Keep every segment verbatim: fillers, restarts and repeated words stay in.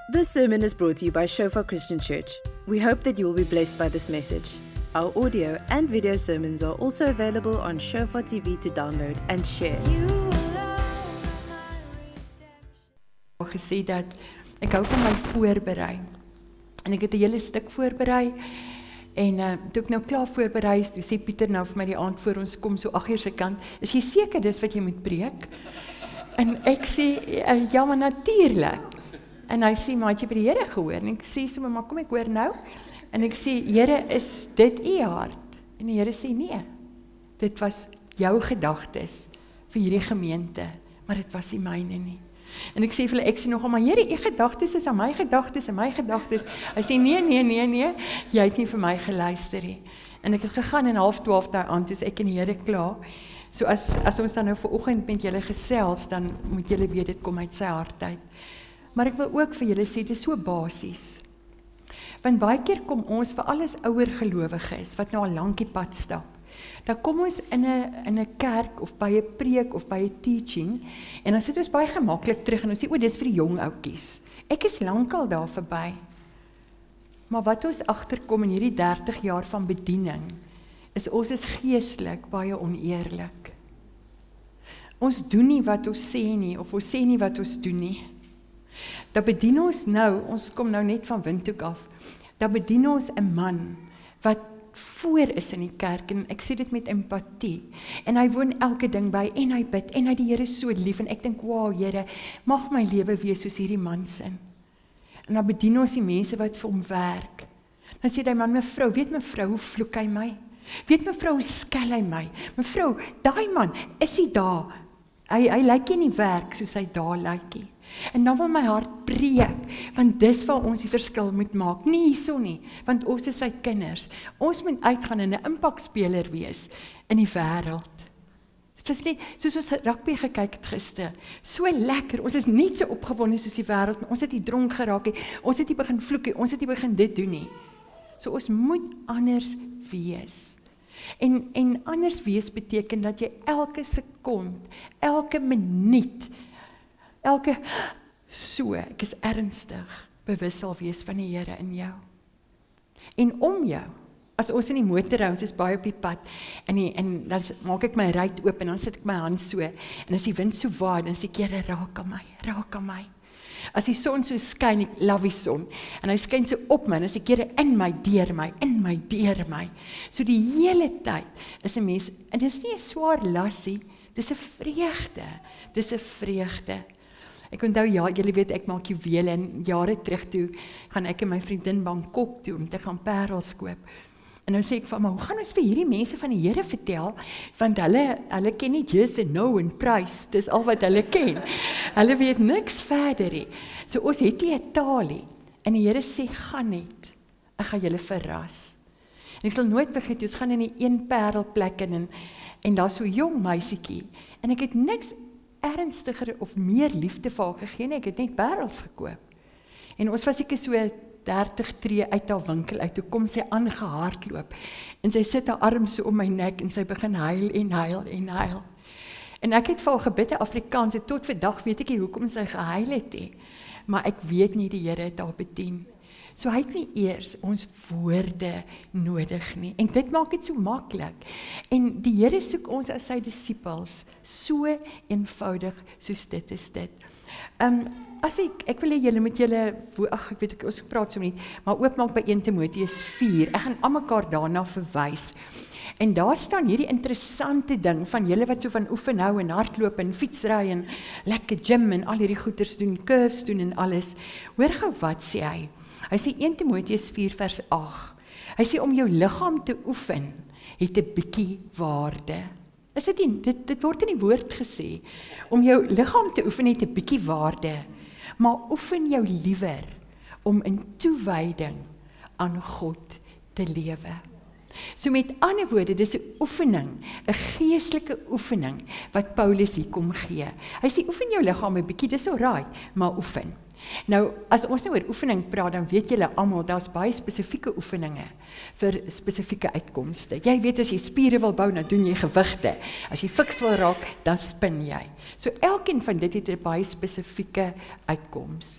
This sermon is brought to you by Shofar Christian Church. We hope that you will be blessed by this message. Our audio and video sermons are also available on Shofar T V to download and share. Gesê dat ek hou van my voorberei. En ek het 'n hele stuk voorberei. En uh, toe ek nou klaar voorberei is, toe sê Pieter nou vir my die aand voor ons kom so agt uur se kant, is jy seker dis wat jy moet preek? En ek sê, uh, ja maar natuurlik. En hy sê, maar het jy by die Here gehoor? En ek sê so, maar kom ek hoor nou? En ek sê, Here, is dit u hart? En die Here sê, nee, dit was jou gedagtes vir hierdie gemeente, maar dit was nie myne nie. En ek sê vir hulle, ek sê nogal, maar Here, u gedagtes is aan my gedagtes, en my gedagtes. Hy sê, nee, nee, nee, nee, jy het nie vir my geluister nie. En ek het gegaan en half twaalf daai aand, toe ek en die Here klaar. So as, as ons dan nou vanoggend met julle gesels, dan moet julle weet, dit kom uit sy hart uit. Maar ek wil ook vir julle sê, dit is so basies. Want baie keer kom ons, vir alles ouer gelowiges, wat nou al lank die pad stap, dan kom ons in 'n in 'n kerk, of by 'n preek, of by 'n teaching, en dan sit ons baie gemaklik terug, en ons sê, o, dis vir die jong oukies. Ek is lankal daar verby. Maar wat ons agterkom in hierdie dertig jaar van bediening, is ons is geestelik baie oneerlik. Ons doen nie wat ons sê nie, of ons sê nie wat ons doen nie. Dan bedien ons nou, ons kom nou net van Windhoek af, dan bedien ons 'n man, wat voor is in die kerk, en ek sê dit met empatie, en hy woon elke ding by, en hy bid, en hy die Here so lief, en ek dink, wow Here, mag my lewe wees soos hierdie man sin. En dan bedien ons die mense wat vir hom werk. Dan sê die man, mevrou, weet mevrou, hoe vloek hy my? Weet mevrou, hoe skel hy my? Mevrou, daai man, is hy daar? Hy, hy lyk nie in die werk, soos hy daar lyk nie. En dan wil my hart breek, want dis waar ons die verskil moet maak, nie hierso nie, want ons is sy kinders, ons moet uitgaan en 'n impakspeler wees in die wêreld. Dit is nie, soos ons rugby gekyk het gister, so lekker, ons is net so opgewonde soos die wêreld, ons het nie dronk geraak nie, ons het nie begin vloek nie, ons het nie begin dit doen nie. So ons moet anders wees. En, en anders wees beteken dat jy elke sekond, elke minuut, elke, so, ek is ernstig, bewus sal wees van die Here in jou. En om jou, as ons in die motor ry, ons is baie op die pad, en, die, en dan maak ek my ruit oop, en dan sit ek my hand so, en as die wind so waai, dan sê ek, Here, raak aan my, raak aan my. As die son so skyn, ek love die son, en hy skyn so op my, en as ek, Here, in my, deur my, in my, deur my. So die hele tyd is 'n mens, en dit is nie 'n swaar lassie, dis 'n vreugde, dis 'n vreugde. Ek onthou, ja, julle weet, ek maak juwele, en jare terug toe, gaan ek en my vriendin Bangkok toe, om te gaan parels koop. En nou sê ek van, maar hoe gaan ons vir hierdie mense van die Here vertel, want hulle, hulle ken nie just en no en price, dis al wat hulle ken. Hulle weet niks verder nie. So ons het nie 'n taal nie, en die Here sê, gaan net, ek gaan julle verras. En ek sal nooit vergeet, ons gaan in die een parelplek in, en, en daar so 'n jong meisietjie, en ek het niks ernstiger of meer liefde vir haar gegee, ek het net parels gekoop. En ons was seker so dertig tree uit haar winkel uit, toe kom sy aangehardloop, en sy sit haar arm so om my nek, en sy begin huil en huil en huil. En ek het vir haar gebid in Afrikaans, en tot vandag weet ek nie hoekom sy gehuil het nie, maar ek weet nie, die Here het haar bedien. So hy het nie eers ons woorde nodig nie, en dit maak dit so maklik. En die Here soek ons as sy disippels, so eenvoudig soos dit is dit. Um, as ek, ek wil hê julle met julle, ag ek weet ek, ons praat so nie, maar oopmaak by een Timoteus vier, ek gaan almekaar daarna verwys. En daar staan hierdie interessante ding, van julle wat so van oefen hou, en hardloop, en fietsry, en lekker gym, en al hierdie goeders doen, curves doen, en alles. Hoor gou wat sê hy? Hy sê een Timoteus vier vers agt, hy sê om jou liggaam te oefen, het 'n bietjie waarde. Is dit nie, dit, dit word in die woord gesê, om jou liggaam te oefen het 'n bietjie waarde, maar oefen jou liewer, om in toewyding aan God te lewe. So met ander woorde, dis 'n oefening, 'n geestelike oefening, wat Paulus hier kom gee. Hy sê, oefen jou liggaam 'n bietjie, dis alright, maar oefen. Nou, as ons nou oor oefening praat, dan weet julle almal, daar's baie spesifieke oefeninge vir spesifieke uitkomste. Jy weet, as jy spiere wil bou, dan doen jy gewigte. As jy fiks wil raak, dan spin jy. So elkeen van dit het 'n baie spesifieke uitkoms.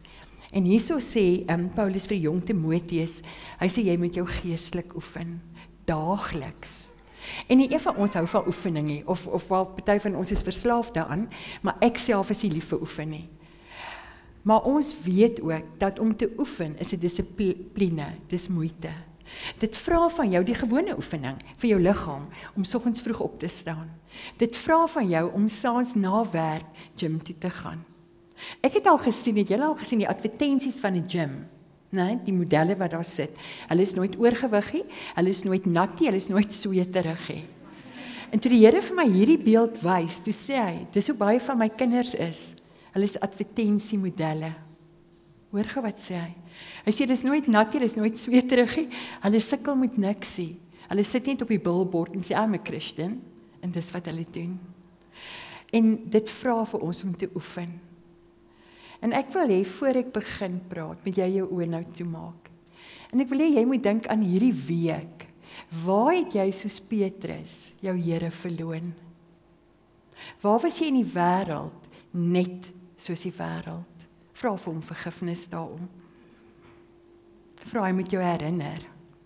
En hierso sê um, Paulus vir jong Timoteus, hy sê jy moet jou geestelik oefen, daagliks. En nie een van ons hou van oefening nie, of, of wel party van ons is verslaaf daaraan, maar ek self is nie lief vir oefen nie. Maar ons weet ook, dat om te oefen is 'n dissipline, dis moeite. Dit vra van jou die gewone oefening, vir jou liggaam, om soggens vroeg op te staan. Dit vra van jou om saans na werk gym toe te gaan. Ek het al gesien, het julle al gesien die advertensies van 'n gym, nee, die modelle wat daar sit, hulle is nooit oorgewig nie, hulle is nooit nat nie, hulle is nooit sweterig nie. En toe die Here vir my hierdie beeld wys, toe sê hy, dis hoe baie van my kinders is, hulle is advertensiemodelle. Hoor gou wat sê hy? Hy sê, hulle is nooit nat nie, hulle is nooit sweterig nie, hulle sukkel met niks nie, hulle sit net op die billboard en sê, I'm a Christian, en dis wat hulle doen. En dit vra vir ons om te oefen. En ek wil hê, voor ek begin praat, moet jy jou oë nou toemaak. En ek wil hê, jy moet dink aan hierdie week. Waar het jy soos Petrus jou Here verloon? Waar was jy in die wêreld, net soos die wêreld? Vra vir hom vergifnis daarom. Vra hy moet jou herinner.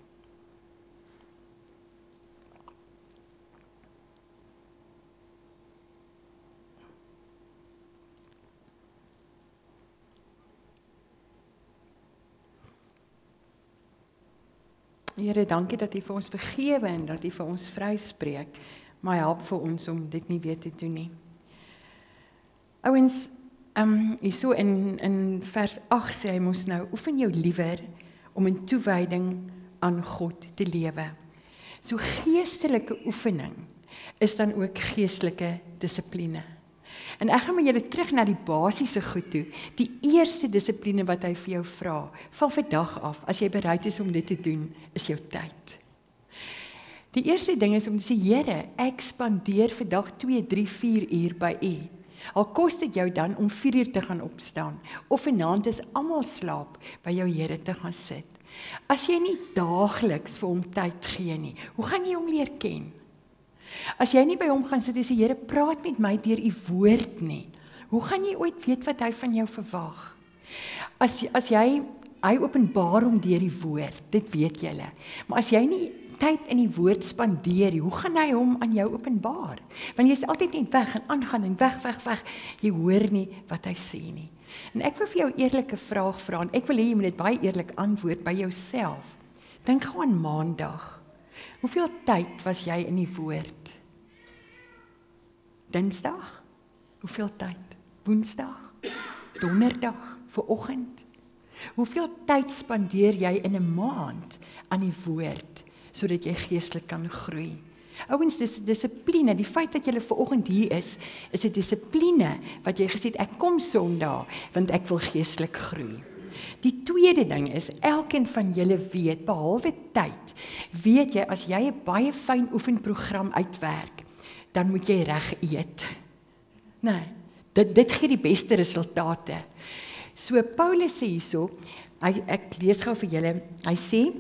Here, dankie dat U vir ons vergewe en dat U vir ons vryspreek, maar help vir ons om dit nie weer te doen nie. Ouens, um, hierso in, in vers agt sê hy mos nou, oefen jou liewer om in toewyding aan God te lewe. So geestelike oefening is dan ook geestelike dissipline. En ek gaan met julle terug na die basiese goed toe. Die eerste dissipline wat hy vir jou vra, van vandag af, as jy bereid is om dit te doen, is jou tyd. Die eerste ding is om te sê, Here, ek spandeer vandag twee, drie, vier uur by U. Al kos dit jou dan om vier uur te gaan opstaan, of vanaand is almal slaap, by jou Here te gaan sit. As jy nie daagliks vir hom tyd gee nie, hoe gaan jy hom leer ken? As jy nie by hom gaan sit en sê, Here, praat met my deur U woord nie, hoe gaan jy ooit weet wat hy van jou verwag? As, as jy, hy openbaar hom deur die woord, dit weet julle, maar as jy nie tyd in die woord spandeer, hoe gaan hy hom aan jou openbaar? Want jy is altyd net weg en aangaan en weg, weg, weg, jy hoor nie wat hy sê nie. En ek wil vir jou eerlike vraag vra, en ek wil hê jy moet dit baie eerlik antwoord by jouself. Dink gou aan maandag. Hoeveel tyd was jy in die woord? Dinsdag? Hoeveel tyd? Woensdag? Donderdag? Vanoggend? Hoeveel tyd spandeer jy in 'n maand aan die woord, sodat jy geestelik kan groei? Ouens, dis dissipline, die feit dat jy vanoggend hier is, is 'n dissipline, wat jy gesê het, ek kom Sondag, want ek wil geestelik groei. Die tweede ding is, elkeen van julle weet, behalwe tyd, weet jy, as jy 'n baie fyn oefenprogram uitwerk, dan moet jy reg eet. Nee, dit, dit gee die beste resultate. So Paulus sê hierso, hy, ek lees gou vir julle, hy sê,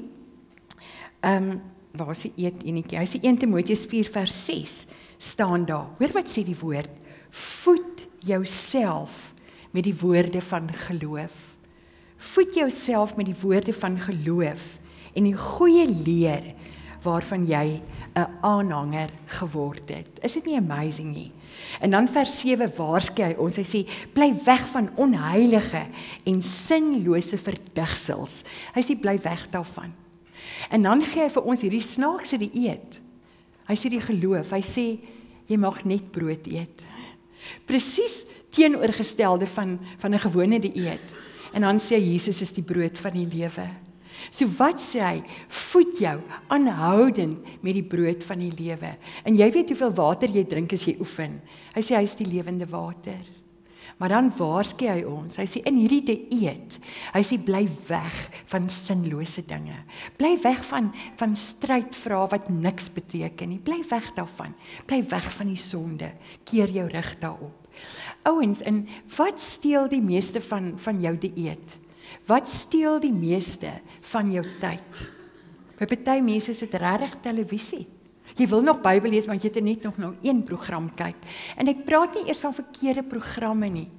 um, waar is die eet enetjie? Hy sê een Timoteus vier vers ses, staan daar, hoor wat sê die woord, voed jouself met die woorde van geloof. Voed jouself met die woorde van geloof en die goeie leer waarvan jy 'n aanhanger geword het. Is dit nie amazing nie? En dan vers sewe waarsku hy ons, hy sê, bly weg van onheilige en sinlose verdigsels. Hy sê, bly weg daarvan. En dan gee hy vir ons hierdie snaakse dieet. Hy sê die geloof, hy sê, jy mag net brood eet. Presies teenoorgestelde van, van 'n gewone dieet. En dan sê hy, Jesus is die brood van die lewe. So wat sê hy? Voed jou aanhoudend met die brood van die lewe. En jy weet hoeveel water jy drink as jy oefen. Hy sê hy is die lewende water. Maar dan waarsku hy ons. Hy sê in hierdie dieet, hy sê bly weg van sinlose dinge. Bly weg van van strydvrae wat niks beteken nie. Bly weg daarvan. Bly weg van die sonde. Keer jou rug daarop. Ouens, en wat steel die meeste van van jou dieet? Wat steel die meeste van jou tyd? By party mense sit regtig televisie. Jy wil nog Bybel lees, want jy het net nog nou een program kyk. En ek praat nie eers van verkeerde programme nie.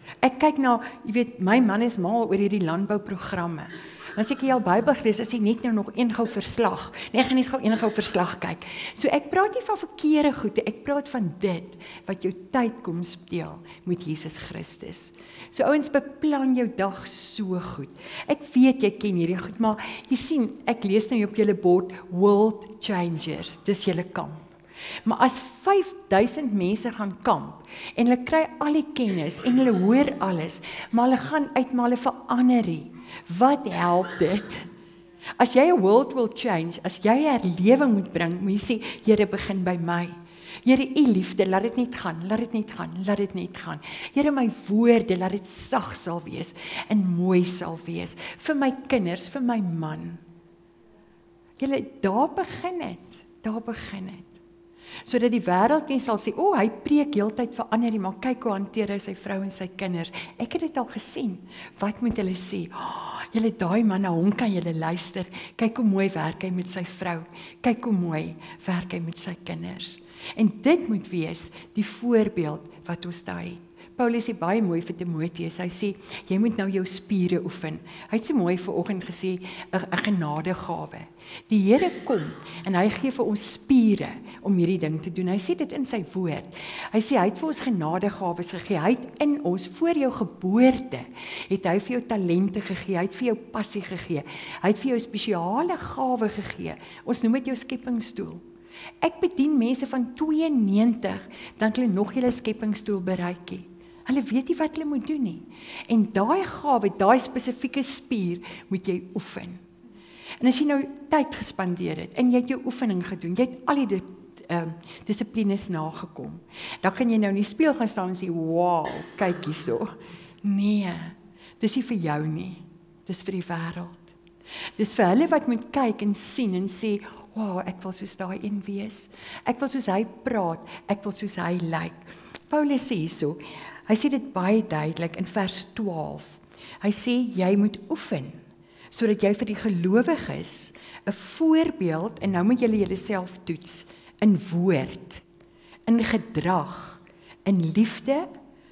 Ek kyk na, jy weet, my man is mal oor hierdie landbouprogramme. Dan sê ek jy al Bybel gelees, as jy net nou nog een gou verslag. Nee, ek gaan net gou een gou verslag kyk. So ek praat nie van verkeerde goede, ek praat van dit wat jou tyd kom speel met Jesus Christus. So ouens, beplan jou dag so goed. Ek weet jy ken hierdie goed, maar jy sien, ek lees nou op julle bord World Changers, dis julle kamp. Maar as vyf duisend mense gaan kamp en hulle kry al die kennis en hulle hoor alles, maar hulle gaan uit maar hulle verander nie. Wat help dit? As jy 'n world will change, as jy herlewing moet bring, moet jy sê, Here, begin by my. Here, u liefde, laat dit net gaan, laat dit net gaan, laat dit net gaan. Here, my woorde, laat dit sag sal wees en mooi sal wees vir my kinders, vir my man. Julle, daar begin dit, daar begin dit. Sodat die wêreld nie sal sê, o, oh, hy preek heeltyd vir ander, maar kyk hoe hanteer hy sy vrou en sy kinders. Ek het dit al gesien. Wat moet hulle sê? Oh, julle daai man, na hom kan julle luister. Kyk hoe mooi werk hy met sy vrou. Kyk hoe mooi werk hy met sy kinders. En dit moet wees die voorbeeld wat ons daar het. Paulus sê baie mooi vir Timoteus, hy sê, jy moet nou jou spiere oefen. Hy het so mooi vanoggend gesê, 'n genadegawe. Die Here kom, en hy gee vir ons spiere, om hierdie ding te doen. Hy sê dit in sy woord. Hy sê, hy het vir ons genadegawes gegee, hy het in ons, voor jou geboorte, het hy vir jou talente gegee, hy het vir jou passie gegee, hy het vir jou spesiale gawe gegee. Ons noem dit jou skeppingsdoel. Ek bedien mense van tweeënnewentig, dan het hulle nog julle skeppingsdoel bereik nie. Hulle weet nie wat hulle moet doen nie. En daai gawe, daai spesifieke spier, moet jy oefen. En as jy nou tyd gespandeer het, en jy het jou oefening gedoen, jy het al die uh, dissiplines nagekom, dan kan jy nou in die spieël gaan staan en sê, wow, kyk hierso. Nee, dis nie vir jou nie, dis vir die wêreld. Dis vir hulle wat moet kyk en sien en sê, wow, ek wil soos daai een wees, ek wil soos hy praat, ek wil soos hy lyk. Paulus sê hierso, hy sê dit baie duidelik in vers twaalf, hy sê, jy moet oefen, sodat jy vir die gelowiges 'n voorbeeld, en nou moet julle julleself toets, in woord, in gedrag, in liefde,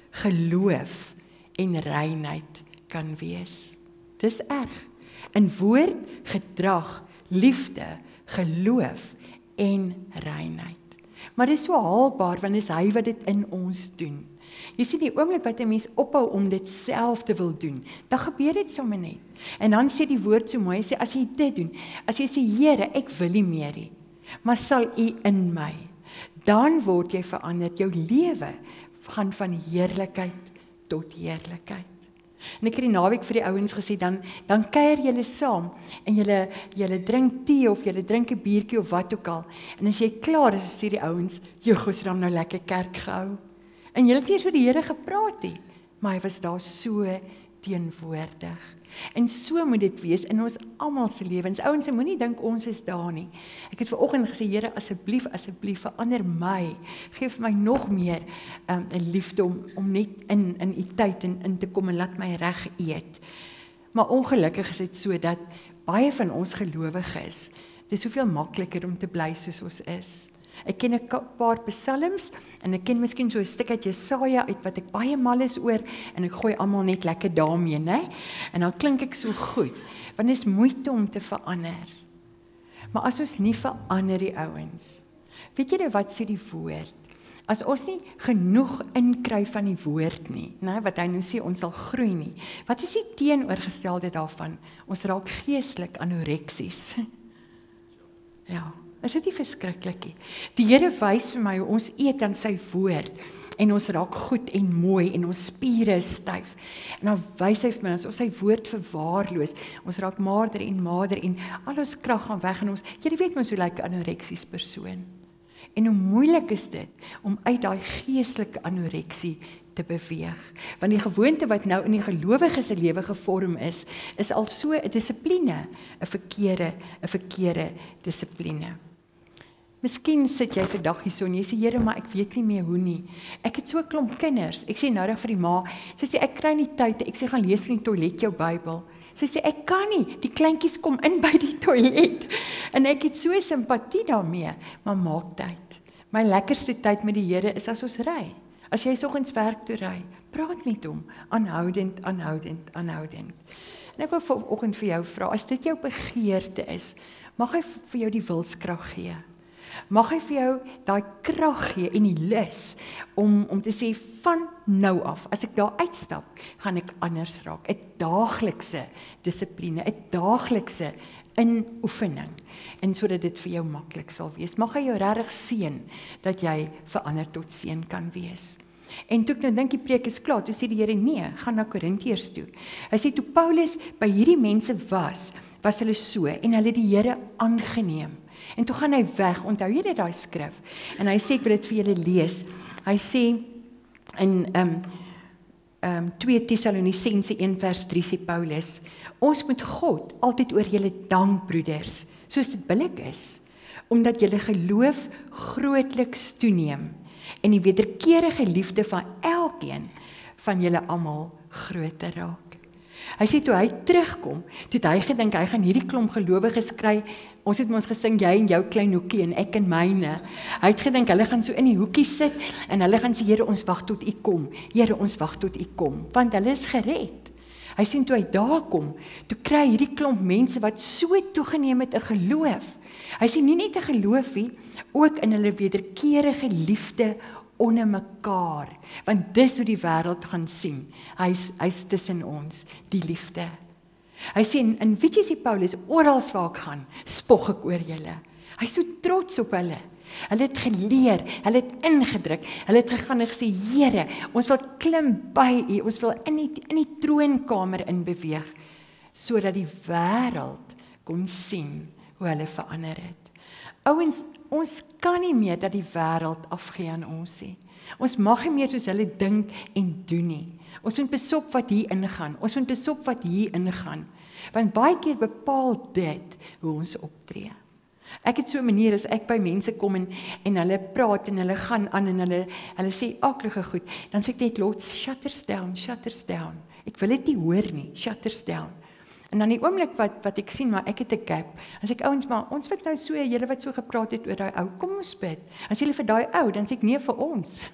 geloof en reinheid kan wees. Dis erg. In woord, gedrag, liefde, geloof en reinheid. Maar dit is so haalbaar, want dit is hy wat dit in ons doen. Jy sien die oomblik wat 'n mens ophou om dit self te wil doen, dan gebeur dit sommer net. En dan sê die woord so mooi, hy sê, as jy dit doen, as jy sê, Here, ek wil nie meer nie, maar sal U in my, dan word jy verander, jou lewe gaan van heerlikheid tot heerlikheid. En ek het die naweek vir die ouens gesê, dan, dan kuier julle saam, en julle, julle drink tee, of julle drink 'n biertjie, of wat ook al, en as jy klaar is, sê die ouens, joh, ons het dan nou lekker kerk gehou. En julle het nie so die Here gepraat nie, maar hy was daar so teenwoordig. En so moet dit wees in ons almal se lewens. Ouens, moenie dink ons is daar nie. Ek het vanoggend gesê, Here, asseblief, asseblief, verander my. Geef my nog meer um, 'n liefde om, om net in, in U tyd in, in te kom en laat my reg eet. Maar ongelukkig is dit so dat baie van ons gelowiges, dit is soveel makliker om te bly soos ons is. Ek ken 'n paar psalms, en ek ken miskien so 'n stuk uit Jesaja uit wat ek baie mal is oor, en ek gooi almal net lekker daarmee, né? En dan klink ek so goed, want dit is moeite om te verander. Maar as ons nie verander die ouens, weet jy wat sê die woord? As ons nie genoeg inkry van die woord nie, né, wat hy nou sê, ons sal groei nie. Wat is die teenoorgestelde daarvan? Ons raak geestelik anoreksies. Ja. Is dit nie verskriklik nie? Die Here wys vir my hoe ons eet aan sy woord, en ons raak goed en mooi, en ons spiere is styf. En dan wys hy vir my, as ons sy woord verwaarloos, ons raak maarder en maarder, en al ons krag gaan weg, en ons, jy weet mos hoe lyk 'n anoreksies persoon. En hoe moeilik is dit, om uit daai geestelike anoreksie te beweeg. Want die gewoonte wat nou in die gelowige se lewe gevorm is, is al so 'n dissipline, 'n verkeerde, 'n verkeerde dissipline. Miskien sit jy vandag hierso en jy sê, Here, maar ek weet nie meer hoe nie. Ek het so 'n klomp kinders. Ek sê noudag vir die ma, sy sê, ek kry nie tyd, ek sê, gaan lees in die toilet jou Bybel. Sy sê, ek kan nie, die kleintjies kom in by die toilet. En ek het so simpatie daarmee, maar maak tyd. My lekkerste tyd met die Here is as ons ry. As jy soggens werk toe ry, Praat met hom, aanhoudend, aanhoudend, aanhoudend. En ek wil vanoggend vir jou vra, as dit jou begeerte is, mag hy vir jou die wilskrag gee. Mag hy vir jou daai krag gee en die lus om om te sê van nou af, as ek daar uitstap, gaan ek anders raak. 'n Daaglikse dissipline, 'n daaglikse inoefening, en sodat dit vir jou maklik sal wees. Mag hy jou regtig seën dat jy verander tot seën kan wees. En toe ek nou dink die preek is klaar, toe sê die Here nee, gaan na Korintiërs toe. Hy sê toe Paulus by hierdie mense was, was hulle so en hulle die Here aangeneem. En toe gaan hy weg, onthou jy dit daai skrif? En hy sê ek wil dit vir julle lees. Hy sê in um, um, twee Tessalonisense een vers drie sê Paulus, ons moet God altyd oor julle dank, broeders, soos dit billik is, omdat julle geloof grootliks toeneem en die wederkerige liefde van elkeen van julle almal groter raak. Hy sê toe hy terugkom, toe het hy gedink hy gaan hierdie klomp gelowiges kry. Ons het ons gesing, jy in jou klein hoekie en ek in myne. Hy het gedink hulle gaan so in die hoekie sit en hulle gaan sê, Here, ons wag tot U kom. Here, ons wag tot U kom, want hulle is gered. Hy sê toe hy daar kom, toe kry hierdie klomp mense wat so toegeneem het 'n geloof. Hy sê nie net 'n geloof nie, ook in hulle wederkerige liefde onder mekaar, want dis hoe die wêreld gaan sien. Hy's hy's tussen ons, die liefde. Hy sê, en weet jy sê Paulus, oral waar ek gaan, spog ek oor julle. Hy is so trots op hulle. Hulle het geleer, hulle het ingedruk, hulle het gegaan en gesê, Here, ons wil klim by U, ons wil in die, in die troonkamer in beweeg, sodat die wêreld kon sien hoe hulle verander het. Ouens, ons kan nie meer dat die wêreld afgee aan ons nie. Ons mag nie meer soos hulle dink en doen nie. Ons moet besop wat hier ingaan. Ons moet besop wat hier ingaan. Want baie keer bepaal dit hoe ons optree. Ek het so 'n manier as ek by mense kom en en hulle praat en hulle gaan aan en hulle hulle sê aklige goed, dan sê ek net lot shutters down, shutters down. Ek wil dit nie hoor nie, shutters down. En dan die oomblik wat wat ek sien maar ek het 'n gap. As ek ouens maar ons wat nou so julle wat so gepraat het oor daai ou, kom ons bid. As julle vir daai ou, dan sê ek nee vir ons.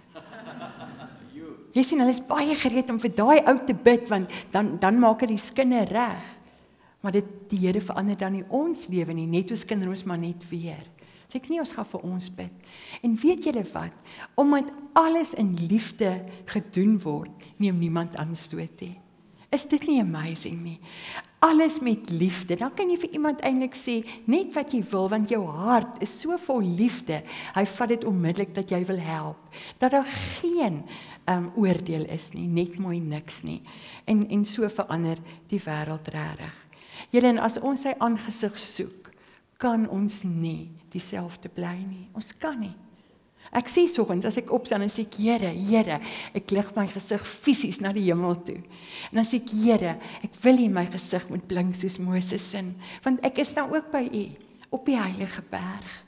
Jy sien hulle is baie gereed om vir daai ou te bid want dan dan maak dit die skinne reg. Maar dit die Here verander dan nie ons lewe nie, net ons kinders ons maar net weer. Sê ek nie ons gaan vir ons bid. En weet julle wat? Omdat alles in liefde gedoen word, neem niemand aanstoot nie. Is dit nie amazing nie? Alles met liefde. Dan kan jy vir iemand eintlik sê net wat jy wil, want jou hart is so vol liefde. Hy vat dit onmiddellik dat jy wil help. Dat daar geen um, oordeel is nie, net mooi niks nie. En en so verander die wêreld regtig. Julle, en as ons sy aangesig soek, kan ons nie dieselfde bly nie. Ons kan nie. Ek sê soggens as ek opstaan en sê ek, Here, Here, ek lig my gesig fisies na die hemel toe. En dan sê ek, Here, ek wil nie my gesig moet blink soos Moses sin, want ek is nou ook by U op die heilige berg.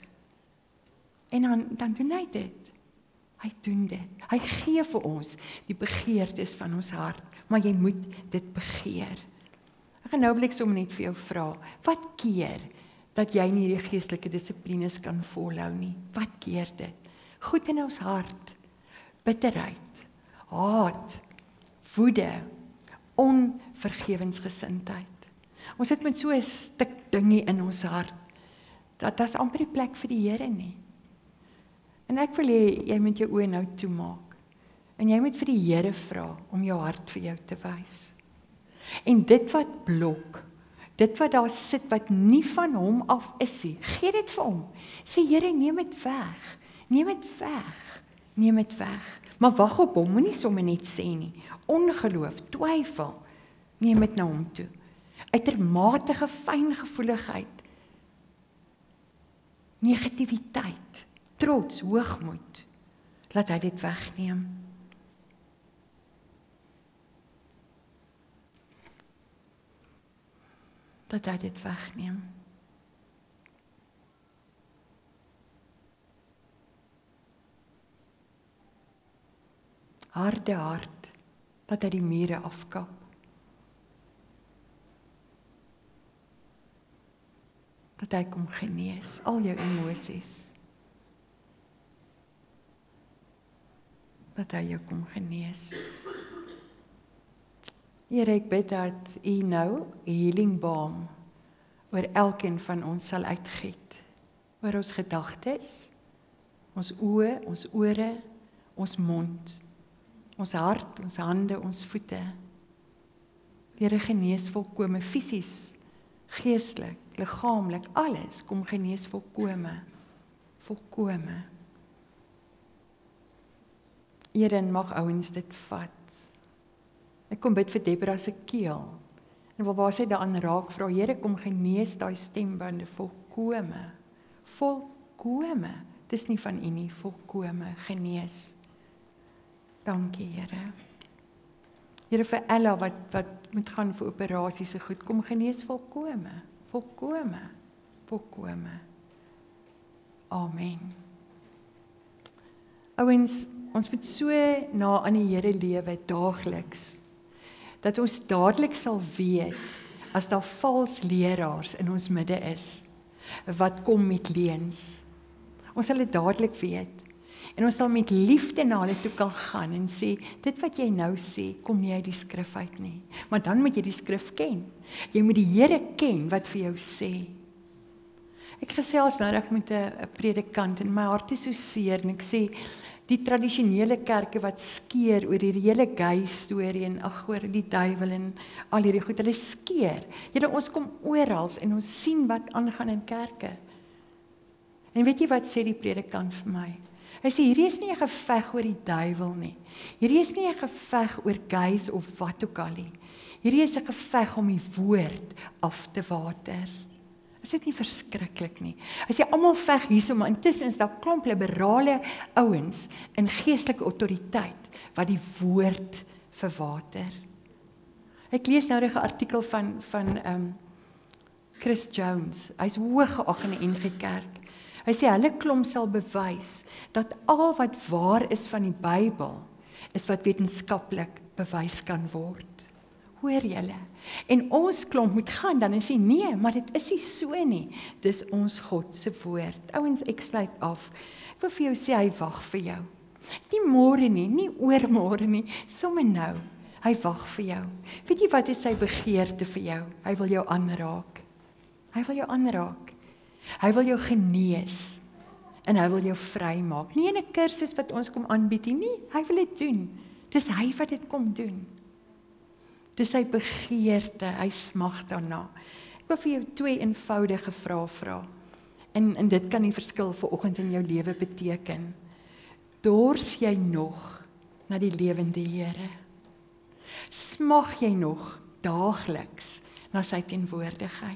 En dan dan doen hy dit. Hy doen dit. Hy gee vir ons die begeertes van ons hart, maar jy moet dit begeer. Ek gaan nou wil ek sommer net vir jou vra, wat keer dat jy nie die geestelike dissiplines kan volhou nie? Wat keer dit? Goed in ons hart, bitterheid, haat, woede, onvergewensgesindheid. Ons het met so 'n stuk dingie in ons hart, dat dit is amper die plek vir die Here nie. En ek wil hê jy moet jou oë nou toemaak, en jy moet vir die Here vra om jou hart vir jou te wys. En dit wat blok, dit wat daar sit wat nie van hom af is nie, gee dit vir hom. Sê Here, neem dit weg. Neem dit weg, neem dit weg. Maar wag op hom, moenie sommer net sê nie. Ongeloof, twyfel, neem dit na hom toe. Uitermate fyngevoeligheid, negativiteit, trots, hoogmoed, laat hy dit wegneem. Laat hy dit wegneem. Harde hart, dat hy die mure afkap. Dat hy kom genees, al jou emosies. Dat hy jou kom genees. Here, ek bid dat U nou 'n healing balm oor elkeen van ons sal uitgiet, oor ons gedagtes, ons oë, ons ore, ons mond, ons hart, ons hande, ons voete. Here, genees volkome, fisies, geestelik, liggaamlik, alles, kom genees volkome, volkome. Here, en mag ouens dit vat. Ek kom bid vir Deborah se keel, en waar sy daaraan raak, vra Here, kom genees daai stembande, volkome, volkome, dis nie van U nie, volkome, genees. Dankie, Here. Here, vir Ella wat, wat moet gaan vir operasies se goed, kom genees volkome, volkome, volkome. Amen. Ouens, ons moet so na aan die Here lewe, daagliks, dat ons dadelik sal weet, as daar vals leraars in ons midde is, wat kom met leuns. Ons sal dit dadelik weet. En ons sal met liefde na hulle toe kan gaan en sê, dit wat jy nou sê, kom nie uit die skrif uit nie. Maar dan moet jy die skrif ken. Jy moet die Here ken wat vir jou sê. Ek gesels nou reg met 'n predikant en my hart is so seer en ek sê, die tradisionele kerke wat skeer oor die hele gay storie en ag oor die duiwel en al hierdie goed, hulle skeer. Julle, ons kom oral en ons sien wat aangaan in kerke. En weet jy wat sê die predikant vir my? Hy sê, hierdie is nie 'n geveg oor die duiwel nie. Hierdie is nie 'n geveg oor gays of wat ook al nie. Hierdie is 'n geveg om die woord af te water. Is dit nie verskriklik nie? Hy sê, almal veg hierso, maar intussen is daar klomp liberale ouens in geestelike autoriteit wat die woord verwater. Ek lees nou 'n artikel van van um, Chris Jones. Hy's hoog geag in die N G Kerk. Hy sê, hulle klomp sal bewys dat al wat waar is van die Bybel is wat wetenskaplik bewys kan word. Hoor julle? En ons klomp moet gaan dan en sê, nee, maar dit is nie so nie. Dis ons God se woord. Ouens, ek sluit af. Ek wil vir jou sê, hy wag vir jou. Nie môre nie, nie oormôre nie, sommer nou. Hy wag vir jou. Weet jy wat is sy begeerte vir jou? Hy wil jou aanraak. Hy wil jou aanraak. Hy wil jou genees. En hy wil jou vry maak. Nie in 'n kursus wat ons kom aanbied nie, nie, hy wil dit doen. Dis hy wat dit kom doen. Dis sy begeerte, hy smag daarna. Ek wil vir jou twee eenvoudige vrae vra. En, en dit kan die verskil vir oggend in jou lewe beteken. Dors jy nog na die lewende Here? Smag jy nog daagliks na sy teenwoordigheid?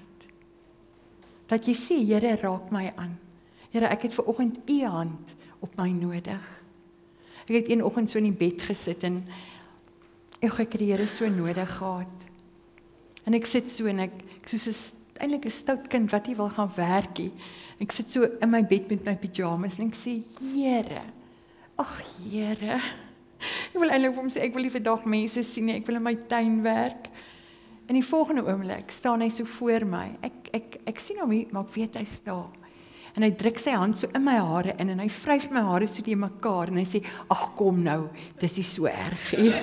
Dat jy sê, Here, raak my aan. Here, ek het ver oggend U hand op my nodig. Ek het een oggend so in die bed gesit en ek het die Here so nodig gehad. En ek sit so en ek, ek soos 'n eintlik 'n stout kind wat nie wil gaan werk nie. Ek sit so in my bed met my pyjamas en ek sê, Here, ag Here, ek wil eintlik vir hom sê, ek wil nie vandag mense sien nie, ek wil in my tuin werk. In die volgende oomblik staan hy so voor my. Ek ek ek sien hom nie, maar ek weet hy staan. En hy druk sy hand so in my hare in en hy vryf my hare so die mekaar en hy sê, ag kom nou, dis nie so erg nie.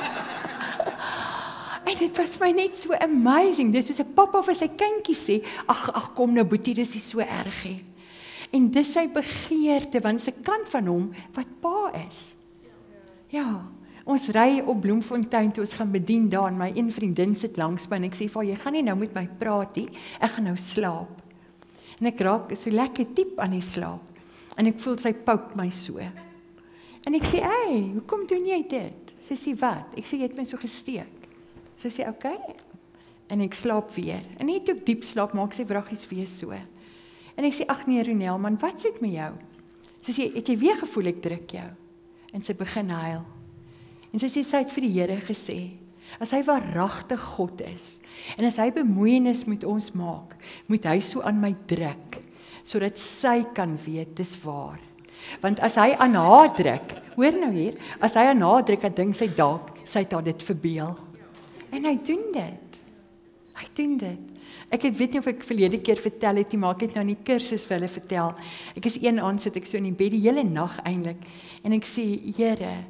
En dit was my net so amazing. Dis soos 'n pappa vir sy kindjie sê, ag ag kom nou boetie, dis nie so erg nie. En dis sy begeerte, want sy kant van hom wat pa is. Ja, ons ry op Bloemfontein toe ons gaan bedien daar en my een vriendin sit langs my en ek sê vir haar, jy gaan nie nou met my praat nie, ek gaan nou slaap. En ek raak so lekker diep aan die slaap. En ek voel sy pouk my so. En ek sê, hey, hoekom doen jy dit? Sy sê, wat? Ek sê, jy het my so gesteek. Sy sê, oké. Okay. En ek slaap weer. En net toe ek diep slaap, maak sy vraggies weer so. En ek sê, ag nee, Ronel, man, wat sit met jou? Sy sê, het jy weer gevoel ek druk jou? En sy begin huil. En sy sê, sy het vir die Here gesê, as hy waaragtig God is, en as hy bemoeienis met ons maak, moet hy so aan my druk, sodat sy kan weet, dis waar. Want as hy aan haar druk, hoor nou hier, as hy aan haar druk, dan dink sy dalk, sy het haar dit verbeel. En hy doen dit. Hy doen dit. Ek het weet nie of ek verlede keer vertel het, maar ek het nou in die kursus vir hulle vertel. Ek is een aand sit ek so in die bed die hele nag eintlik, en ek sê, Here,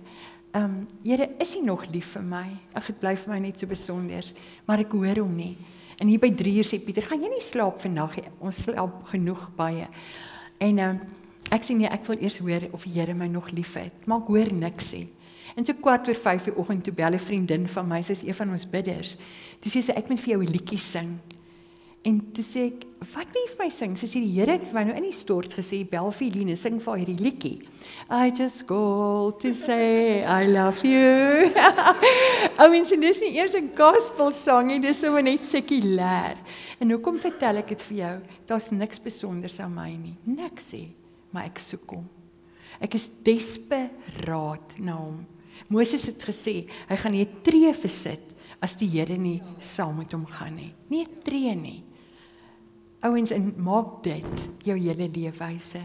um, Here, is hy nog lief vir my? Ag, dit bly vir my net so besonder, maar ek hoor hom nie. En hier by drie uur sê Pieter, gaan jy nie slaap vandag nie? Ons slaap genoeg baie. En um, ek sê nee, ek wil eers hoor of die Here my nog lief het, maar ek hoor niks nie. En so kwart oor vyf die oggend toe bel 'n vriendin van my, sy is een van ons bidders. Toe sê sy, ek moet vir jou 'n liedjie sing. En toe sê ek, wat wil jy vir my sing? Sy sê, die Here het vir my nou in die stort gesê, bel vir Eline, sing vir haar hierdie liedjie. I just called to say I love you. Ouens, en dis nie eers 'n gospel song nie, dis sommer net sekulêr. En hoekom vertel ek dit vir jou? Daar's niks besonders aan my nie. Niks nie, maar ek soek hom. Ek is desperaat na hom. Moses het gesê, hy gaan nie 'n tree versit as die Here nie saam met hom gaan nie. Nie 'n tree nie. Ouens, en maak dit jou hele leefwyse.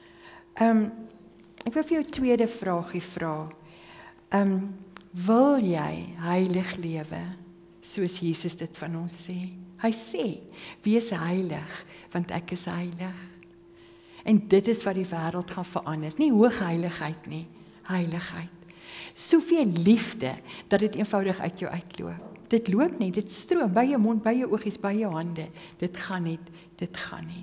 Um, ek wil vir jou tweede vraagie vra. Um, wil jy heilig lewe, soos Jesus dit van ons sê? Hy sê, wees heilig, want ek is heilig. En dit is wat die wêreld gaan verander. Nie hoogheiligheid nie, heiligheid. Soveel liefde, dat dit eenvoudig uit jou uitloop. Dit loop nie, dit stroom, by jou mond, by jou oogies, by jou hande. Dit gaan net, dit gaan net.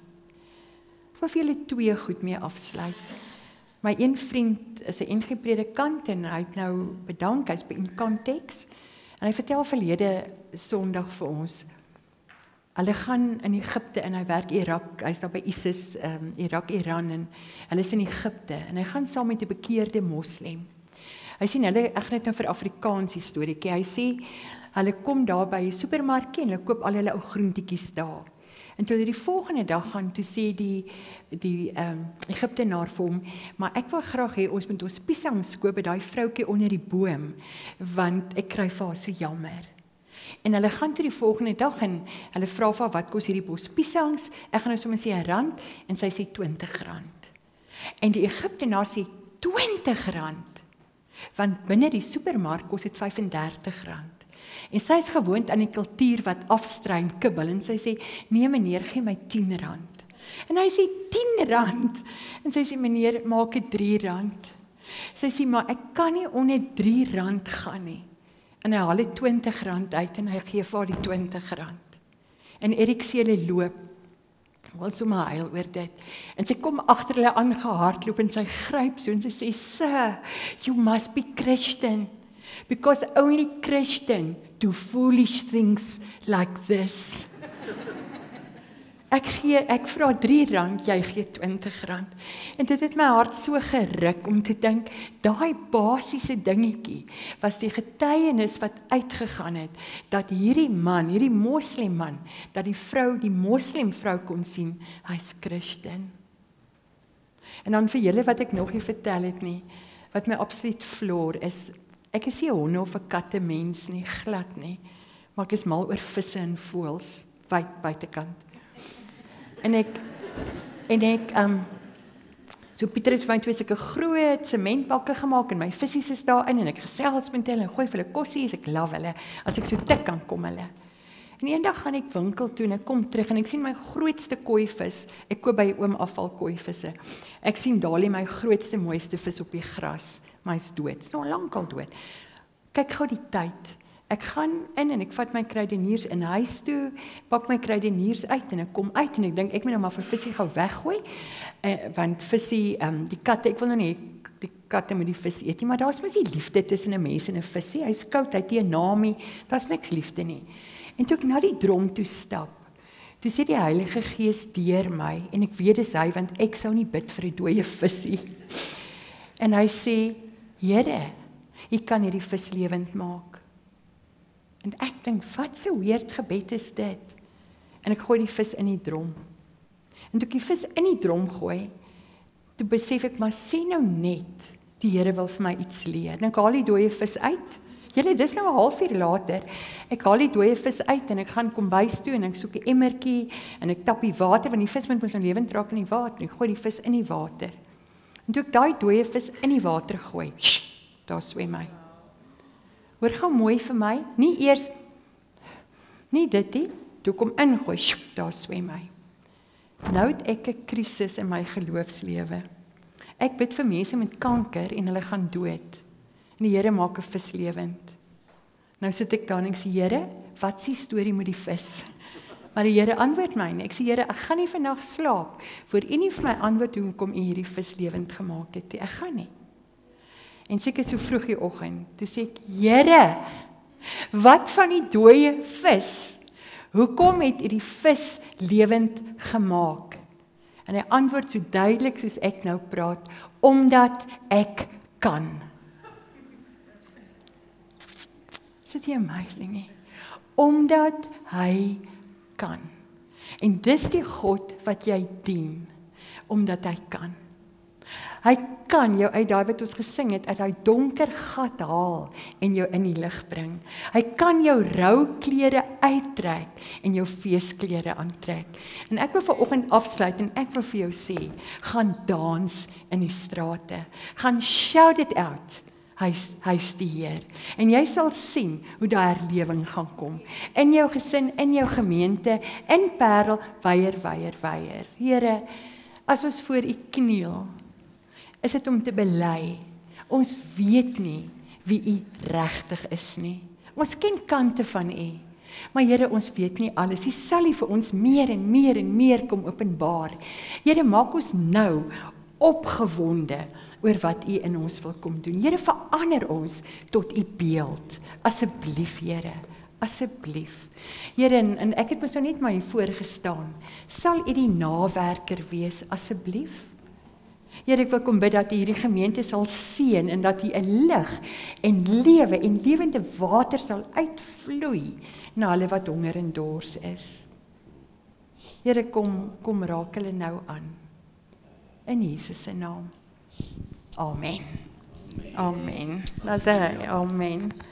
Ek wil vir julle twee goed mee afsluit. My een vriend is 'n N G predikant en hy het nou bedank, hy's by Incontext, en hy vertel verlede Sondag vir ons, hulle gaan in Egipte en hy werk Irak, hy's daar by ISIS, um, Irak, Iran, en hulle is in Egipte, en hy gaan saam met 'n bekeerde moslim. Hy sê, hulle, ek gaan net nou vir Afrikaans die storieetjie, hy sê, hulle kom daar by die supermarkie en hulle koop al hulle ou groentjies daar. En toe hulle die volgende dag gaan, toe sê die, die um, Egiptenaar vir hom, maar ek wil graag hê, ons moet ons piesangs koop by daai vroukie onder die boom, want ek kry vir haar so jammer. En hulle gaan toe die volgende dag en hulle vra vir haar, wat kos hierdie bos piesangs? Ek gaan nou sommer sê 'n rand, en sy sê twintig rand. En die Egiptenaar sê twintig rand, want binne die supermark kos dit vyf en dertig rand. En sy is gewoond aan die kultuur wat afstruim, kibbel, en sy sê, nee meneer, gee my tien rand. En hy sê, tien rand, en sy sê, meneer, maak dit drie rand. Sy sê, maar ek kan nie onder drie rand gaan nie. En hy haal dit twintig rand uit, en hy gee vir haar die twintig rand. En Erik sê, hulle loop, wil sommer huil oor dit. En sy kom agter hulle aangehardloop, en sy gryp so, en sy sê, sir, you must be Christian, because only Christian do foolish things like this. Ek gee, ek vra drie rand, jy gee twintig rand. En dit het my hart so geruk om te dink, daai basiese dingetjie was die getuienis wat uitgegaan het, dat hierdie man, hierdie moslimman, dat die vrou, die moslimvrou kon sien, hy's Christen. En dan vir julle wat ek nog nie vertel het nie, wat my absoluut floor is, ek is nie 'n honde of 'n katte mens nie, glad nie, maar ek is mal oor visse en voëls, wyd buitekant. En ek, en ek, um, so Pieter het vir my twee sulke groot sementbakke gemaak, en my visies is daarin, en ek gesels met hulle, en gooi vir hulle kossies, ek love hulle, as ek so tik kan kom hulle. En eendag gaan ek winkel toe, en ek kom terug, en ek sien my grootste kooivis, ek koop by oom afval kooivisse, ek sien daar lê my grootste, mooiste vis op die gras, maar hy's dood, is nou lankal dood. Kyk gou die tyd, ek gaan in en ek vat my kruideniers in huis toe, pak my kruideniers uit en ek kom uit en ek dink ek moet nou maar vir visie gou weggooi, eh, want visie, um, die katte, ek wil nou nie die katte met die vis eet nie, maar daar is mos nie liefde tussen 'n mens en 'n visie, hy's koud, hy het nie 'n naam nie, daar's niks liefde nie. En toe ek na die drom toe stap, toe sê die Heilige Gees deur my, en ek weet dis hy, want ek sou nie bid vir 'n dooie visie. En hy sê, Here, U kan hierdie vis lewend maak. En ek dink, wat so weird gebed is dit? En ek gooi die vis in die drom. En toe ek die vis in die drom gooi, toe besef ek, maar sê nou net, die Here wil vir my iets leer. En ek haal die dooie vis uit. Julle, dis nou 'n halfuur later. Ek haal die dooie vis uit en ek gaan kombuis toe en ek soek 'n emmertjie en ek tap die water, want die vis moet mos nou lewend raak in die water. En ek gooi die vis in die water. En toe ek daai dooie vis in die water gooi, shh, daar swem hy. Hoor gou mooi vir my, nie eers, nie dit nie, toe kom ingooi, shh, daar swem hy. Nou het ek 'n krisis in my geloofslewe. Ek bid vir mense met kanker en hulle gaan dood. En die Here maak 'n vis lewend. Nou sit ek daar en ek sê, Here, wat is die storie met die vis? Maar die Here antwoord my nie. Ek sê, Here, ek gaan nie vandag slaap, voor U nie vir my antwoord hoe kom U hierdie vis lewend gemaak het. Ek gaan nie. En seker so vroeg die oggend, toe sê ek, Here, wat van die dooie vis? Hoekom het U die vis lewend gemaak? En hy antwoord so duidelik soos ek nou praat, omdat ek kan. Is dit nie amazing nie? Omdat hy kan. En dis die God wat jy dien, omdat hy kan. Hy kan jou uit daai wat ons gesing het, uit daai donker gat haal en jou in die lig bring. Hy kan jou rou klere uittrek en jou feesklere aantrek. En ek wil vanoggend afsluit en ek wil vir jou sê, gaan dans in die strate. Gaan shout it out. Hy's hy's die Heer. En jy sal sien hoe daai herlewing gaan kom. In jou gesin, in jou gemeente, in Parel, weier, weier, weier. Here, as ons voor U kniel, is dit om te bely. Ons weet nie wie U regtig is nie. Ons ken kante van U. Maar Here, ons weet nie alles. U sal U vir ons meer en meer en meer kom openbaar. Here, maak ons nou opgewonde oor wat U in ons wil kom doen. Here, verander ons tot U beeld. Asseblief, Here, asseblief. Here, en, en ek het mos nou net maar hier voor gestaan. Sal U die nawerker wees, asseblief? Here, ek wil kom bid dat U hierdie gemeente sal seën en dat U 'n lig en lewe en lewende water sal uitvloei na hulle wat honger en dors is. Here, kom, kom raak hulle nou aan. In Jesus se naam. Amen. Amen. Amen. Amen.